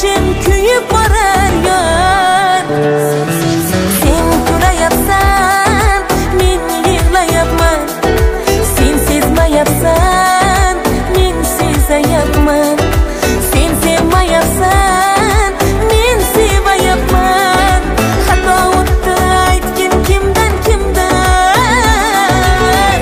içim kuyib borar yar. Sen kulayapsan, men yig'layapman. Sen sezmayapsan, men sezayapman. Sen sevmayapsan, men sevayapman. Xato o'tdi aytgin kimdan kimdan.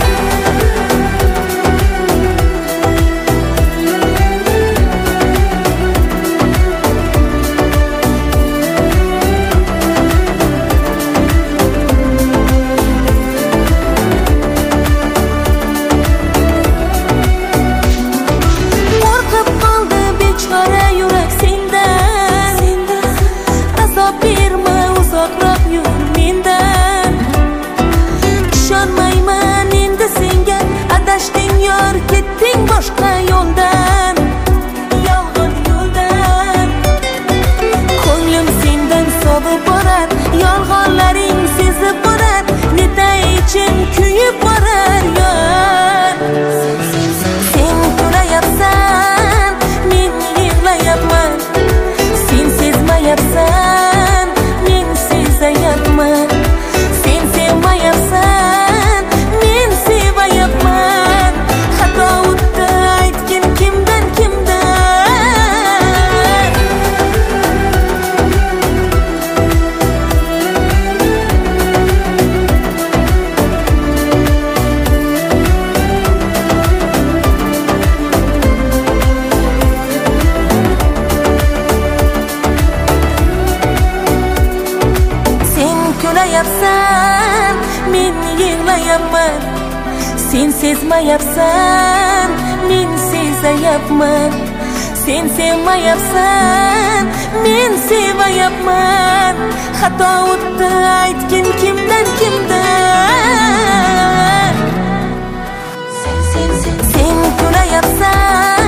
Qo'rqib qoldi bechora yurak sendan. Azob berma, uzoqroq yur mendan. Ishonmayman endi senga, adashding yor, ketding boshqa yo'ldan. Yolg'on yo'ldan. Ko'nglim sendan sovib borar, yolg'onlaring sezib borar. Netay ichim kuyib borar yar. Sen kulayapsan, men yig'layapman. Sen sezmayapsan, men sezayapman. Sen sevmayapsan, men sevayapman. Xato o'tdi aytgin kimdan kimdan. Sen kulayapsan, men yig'layapman. Sen sezmayapsan, men sezayapman. Sen sevmayapsan, men sevayapman. Xato o'tdi aytgin kimdan kimdan. Sen kulayapsan,